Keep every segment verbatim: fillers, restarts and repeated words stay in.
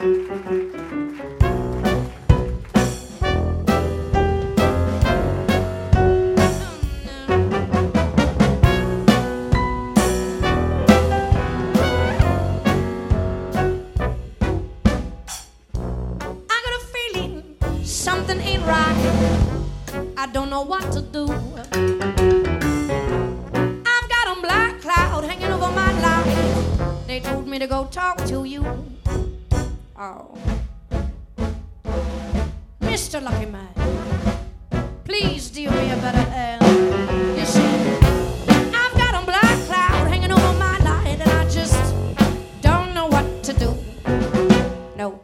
I don't know what to do. I've got a black cloud hanging over my life. They told me to go talk to you. Oh, Mister Lucky Man, please deal me a better hand. You see, I've got a black cloud hanging over my life, and I just don't know what to do. No.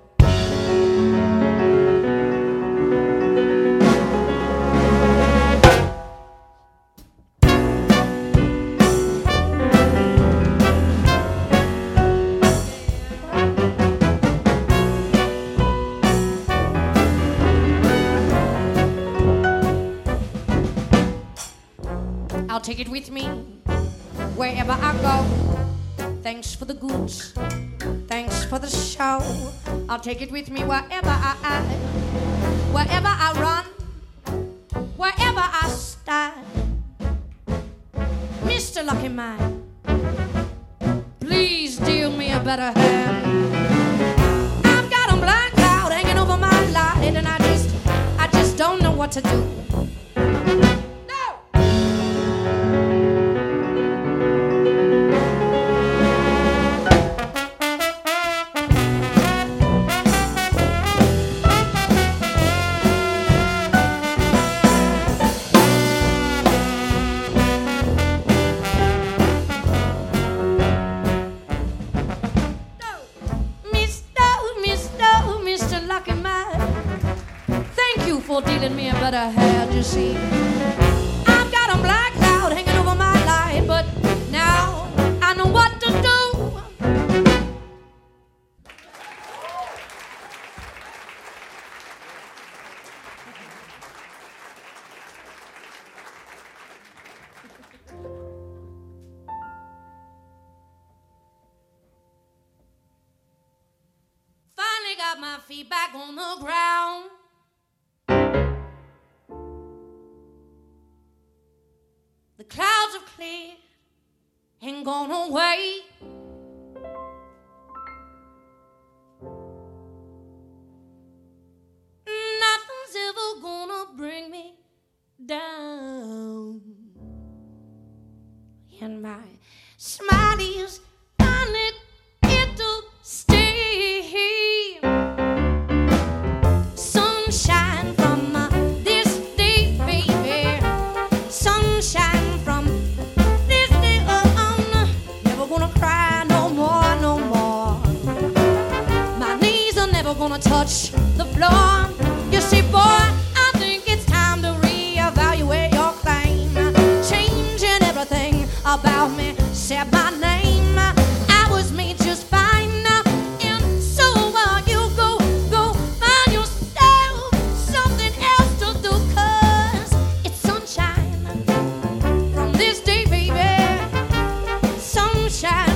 I'll take it with me wherever I go. Thanks for the goods, thanks for the show. I'll take it with me wherever I am, wherever I run, wherever I stand. Mister Lucky Man, please deal me a better hand. I've got a black cloud hanging over my life, and I just, I just don't know what to do. For dealing me a better hand, you see. I've got a black cloud hanging over my life, but now I know what to do. Finally got my feet back on the ground. The clouds have cleared and gone away. Nothing's ever gonna bring me down. And my smile is finally here to stay. Sunshine from uh, this day, baby. Sunshine. Gonna touch the floor. You see, boy, I think it's time to reevaluate your claim. Changing everything about me, said my name. I was made just fine, and so uh, you go, go find yourself something else to do, 'cause it's sunshine from this day, baby. Sunshine.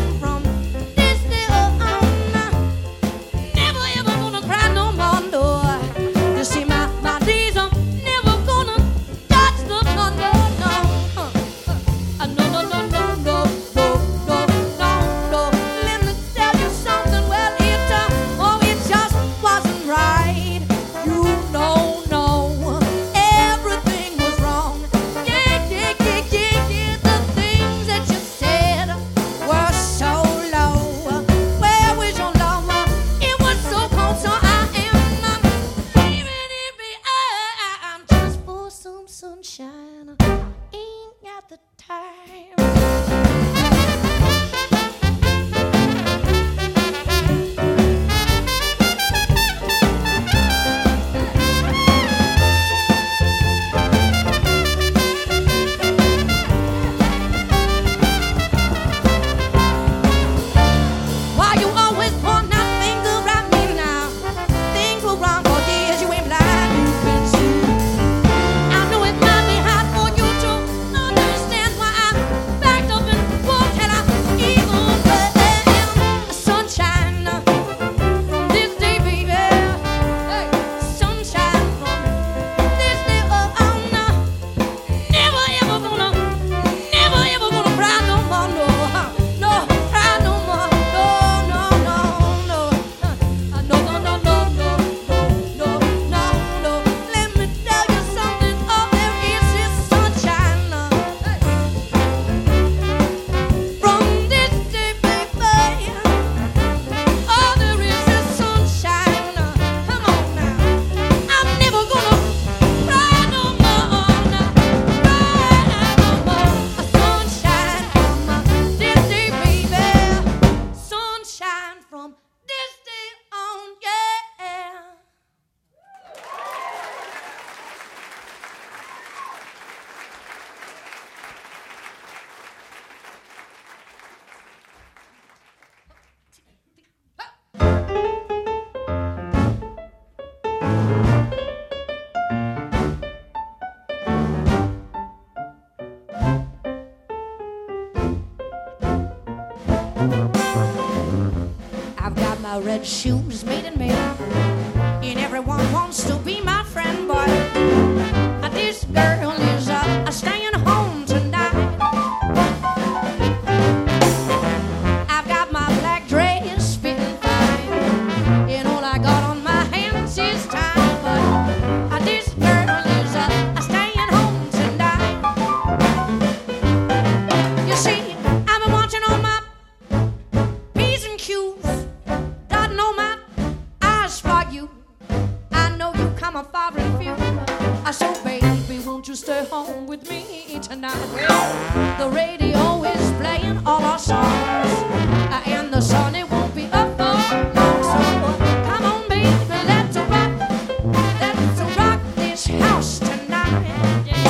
No, no, no, no, no, no, no. I've got my red shoes made in May, and everyone wants to be my friend, boy. This girl is uh, staying home tonight. I've got my black dress fitting fine, and all I got on my hands is time. But uh, this girl is uh, staying home tonight. You see, I've been watching all my P's and Q's, dotting all my I's for you. I know you come a favorite few. I so baby, won't you stay home with me tonight? Well, the radio is playing all our songs, uh, and the sun it won't be up for long. So uh, come on, baby, let's rock, let's rock this house tonight. Yeah.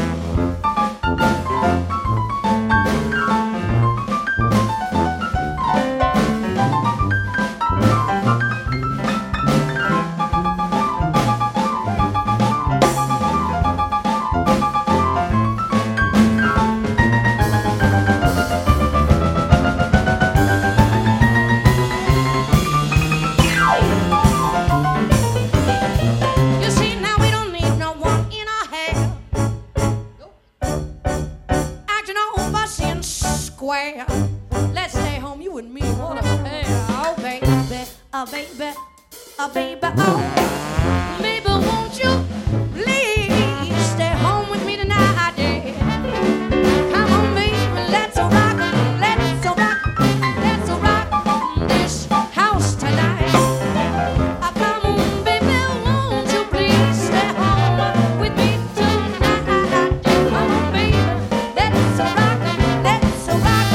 Let's stay home, you and me, what a pair. Oh, baby, oh, baby, oh, baby, oh, baby, won't you please stay home with me tonight, yeah. Come on, baby, let's rock, let's rock, let's rock this house tonight. Oh, come on, baby, won't you please stay home with me tonight? Come on, baby, let's rock, let's rock.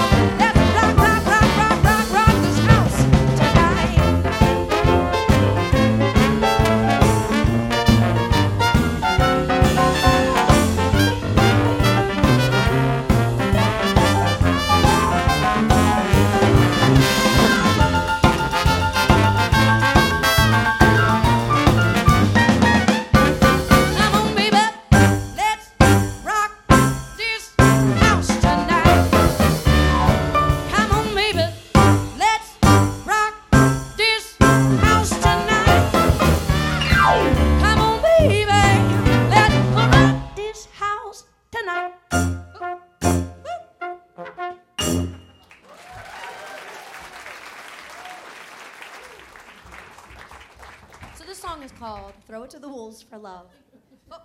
So this song is called Throw It to the Wolves for Love. Oh.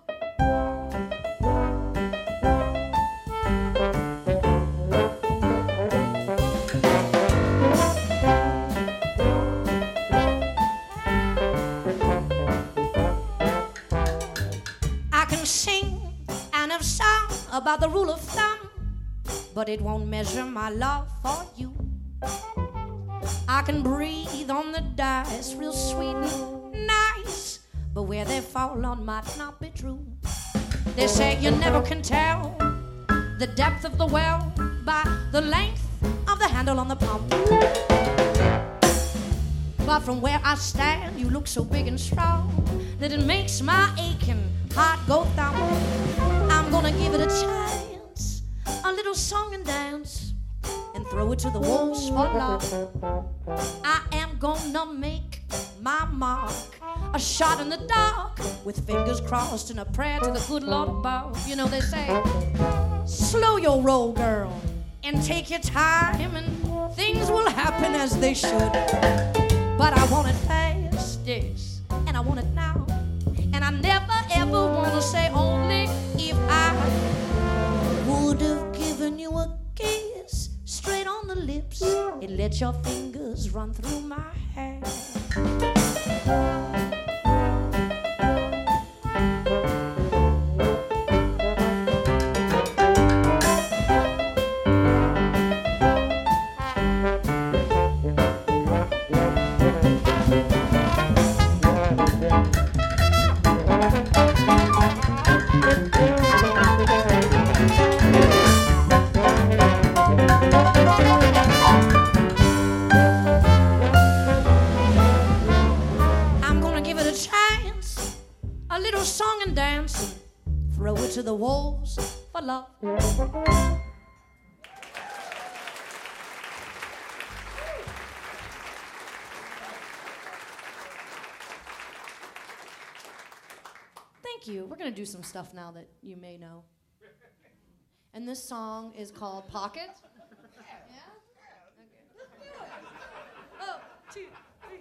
I can sing and have sung about the rule of thumb, but it won't measure my love for you. I can breathe on the dice real sweet and nice, but where they fall on might not be true. They say you never can tell the depth of the well by the length of the handle on the pump. But from where I stand, you look so big and strong that it makes my aching heart go thump. I'm gonna give it a chance, a little song and dance, and throw it to the wolves for love. I am gonna make my mark, a shot in the dark, with fingers crossed and a prayer to the good Lord above. You know they say, slow your roll, girl, and take your time, and things will happen as they should. But I want it fast, yes, and I want it now, and I never ever wanna say only if I would have given you a kiss straight on the lips and let your fingers run through my hair. Song and dance, throw it to the wolves for love. Thank you. We're going to do some stuff now that you may know. And this song is called Pocket. Yeah? Okay. Let's do it. Oh, two, three.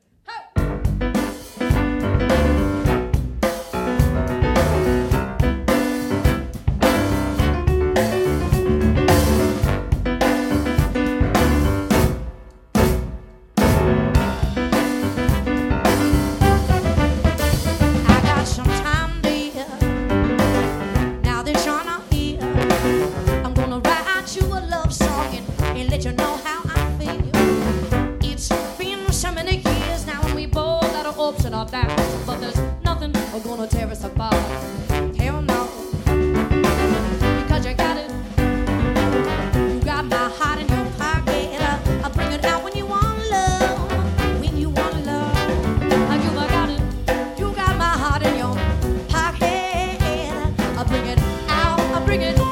Let you know how I feel. It's been so many years now, and we both got our ups and our downs, but there's nothing gonna tear us apart. Hell no, because you got it. You got my heart in your pocket. I bring it out when you want love, when you want love. You got it. You got my heart in your pocket. I bring it out. I bring it.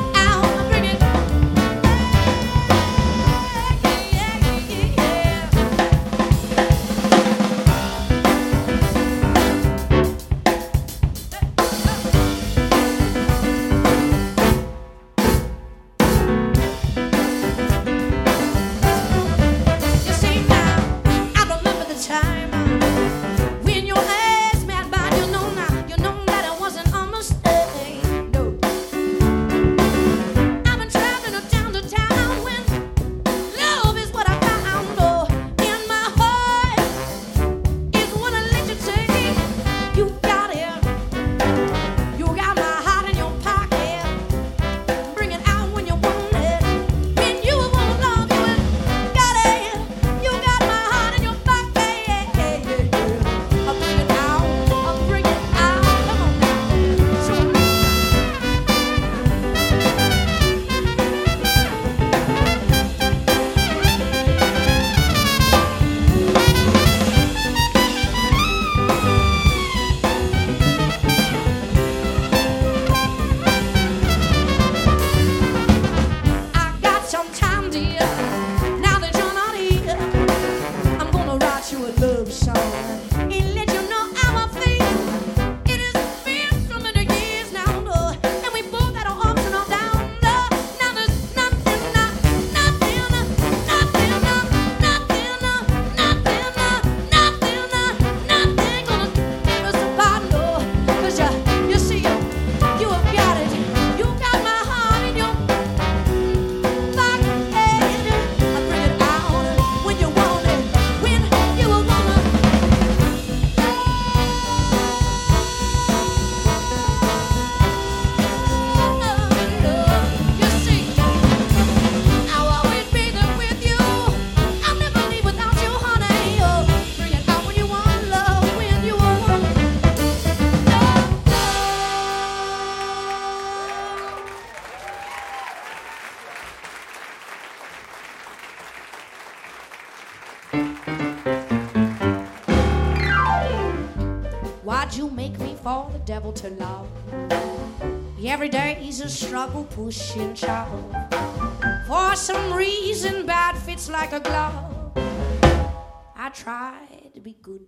Why'd you make me for the devil to love? Every day's a struggle, push and shove. For some reason, bad fits like a glove. I try to be good.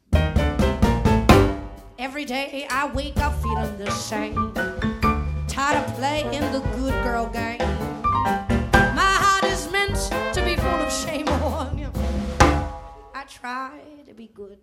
Every day I wake up feeling the same. Tired of playing the good girl game. My heart is meant to be full of shame on you. I try to be good.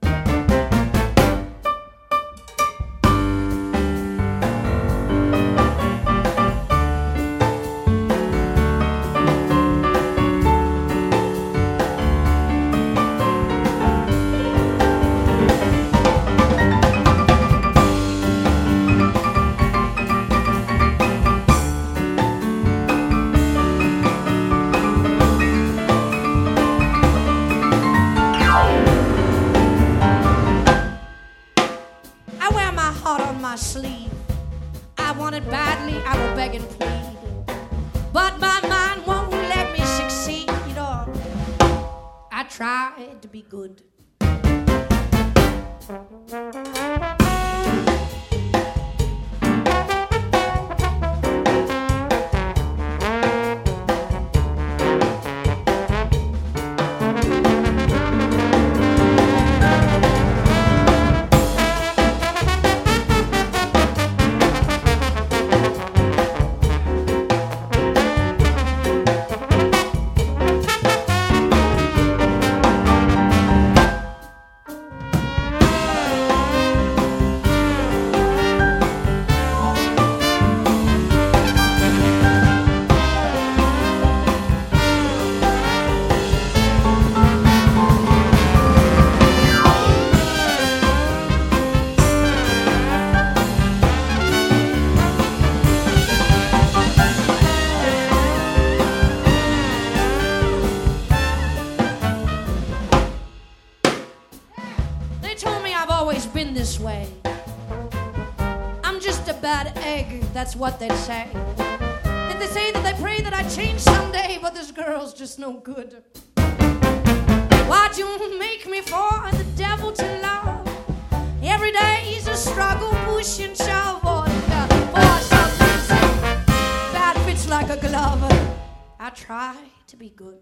Sleeve. I want it badly, I will beg and plead, but my mind won't let me succeed. Or I tried to be good. am this way. I'm just a bad egg, that's what they say. And they say that they pray that I change someday, but this girl's just no good. Why'd you make me for the devil to love? Every day's a struggle, push and shove. Oh, boy, something's bad fits like a glove. I try to be good.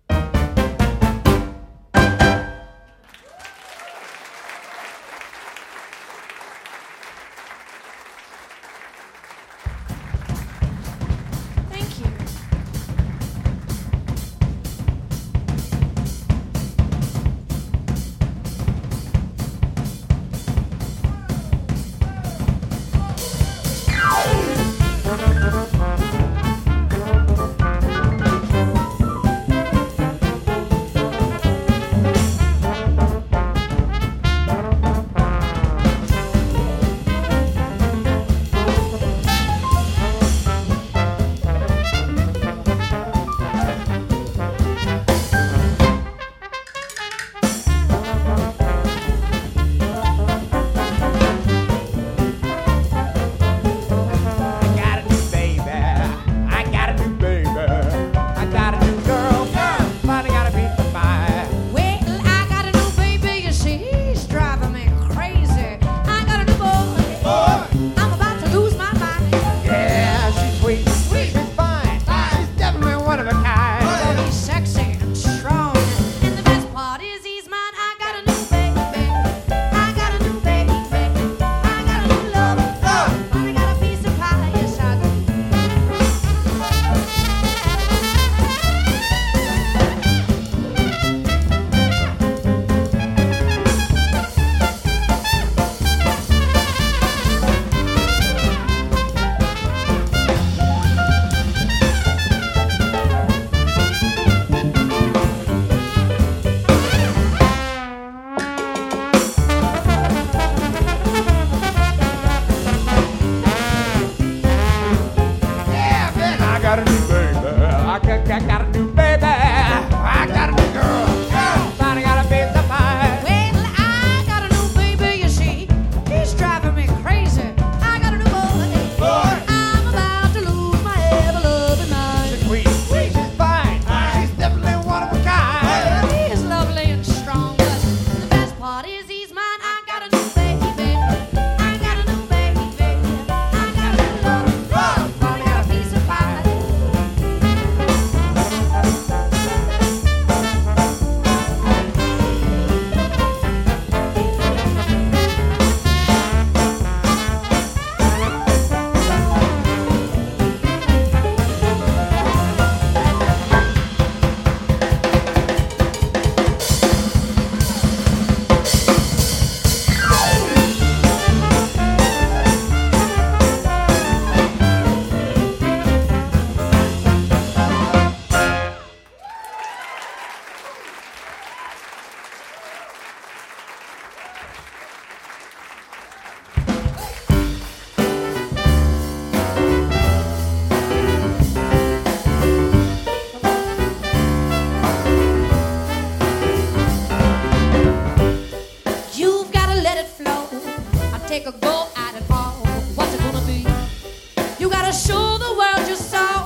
Take a go at it all. What's it gonna be? You gotta show the world your soul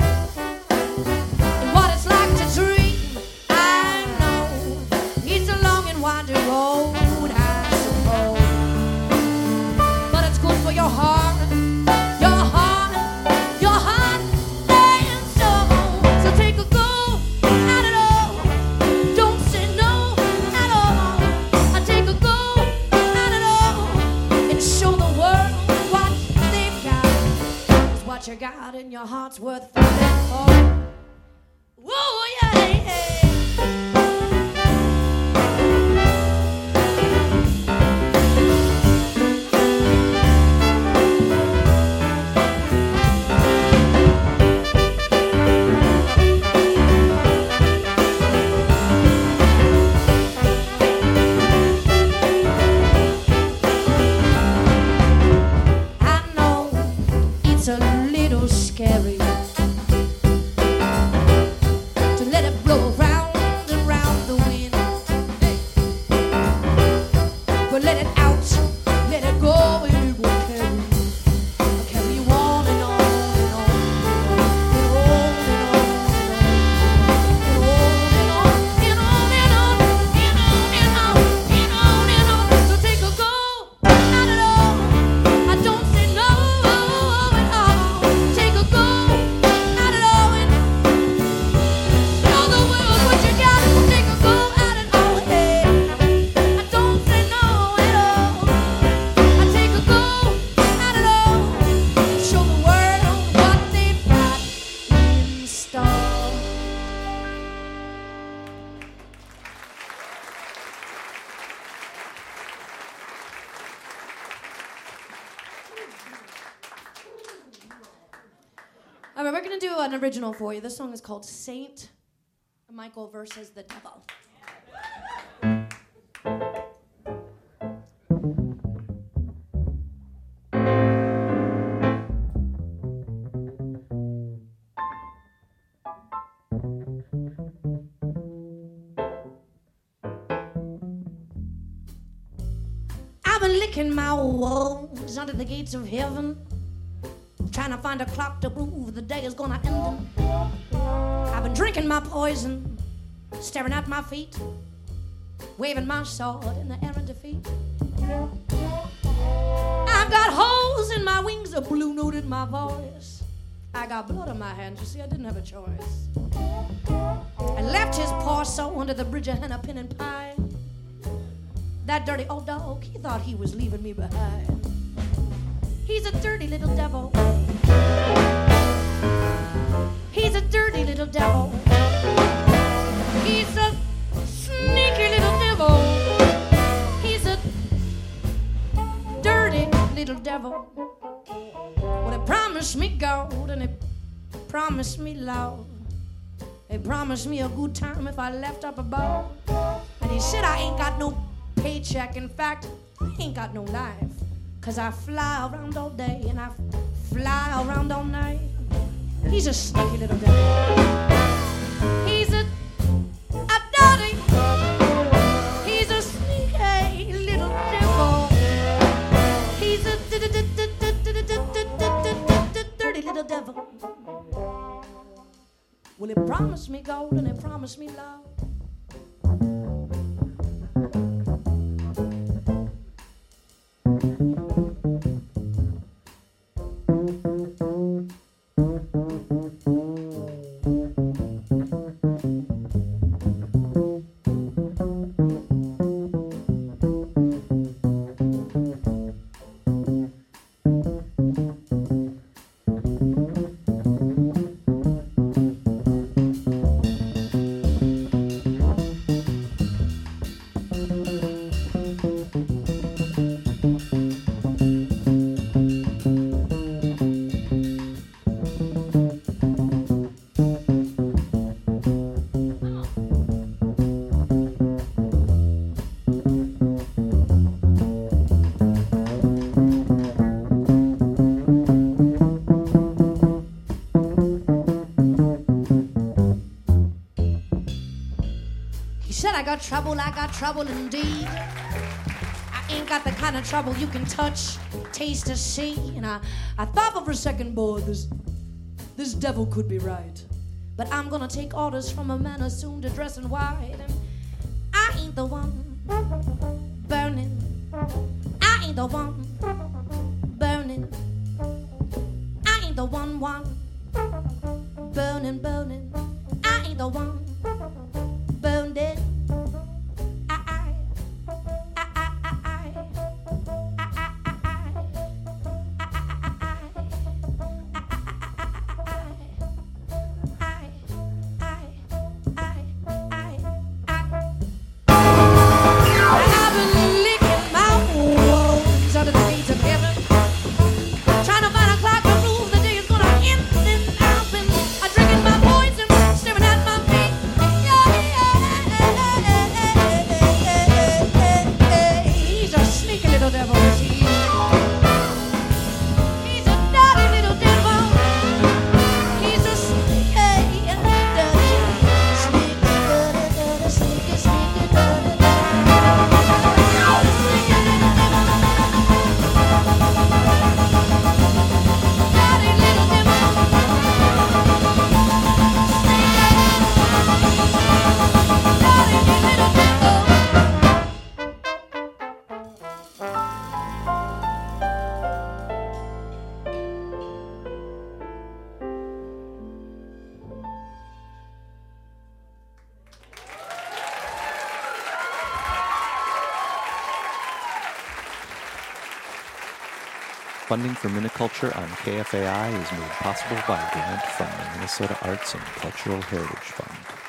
and what it's like to dream. I know it's a long and winding road, I suppose, but it's good for your heart, your heart, your heart and soul. So take a go at it all. Don't say no at all. I take a go at it all and show the world what they've got. 'Cause what you got in your heart's worth fighting for. Whoa, yeah, yeah. I know it's a little scary gonna do an original for you. This song is called Saint Michael versus the Devil. I've been licking my wounds under the gates of heaven, trying to find a clock to prove the day is gonna end. I've been drinking my poison, staring at my feet, waving my sword in the air in defeat. I've got holes in my wings, a blue note in my voice. I got blood on my hands, you see, I didn't have a choice. I left his paw so under the bridge of Hennepin and Pine. That dirty old dog, he thought he was leaving me behind. He's a dirty little devil. He's a dirty little devil. He's a sneaky little devil. He's a dirty little devil. Well, he promised me gold and he promised me love. He promised me a good time if I left up above. And he said I ain't got no paycheck. In fact, I ain't got no life. Cause I fly around all day and I fly around all night. He's a sneaky little devil. He's a, a dirty. He's a sneaky little devil. He's a dirty little devil. Well, he promised me gold and he promised me love. I got trouble, I got trouble indeed. I ain't got the kind of trouble you can touch, taste, or see. And I, I thought for a second, boy, this, this devil could be right. But I'm gonna take orders from a man assumed to dress in white. And I ain't the one burning. I ain't the one burning. I ain't the one, one burning, burning. I ain't the one burned it. Funding for Miniculture on K F A I is made possible by a grant from the Minnesota Arts and Cultural Heritage Fund.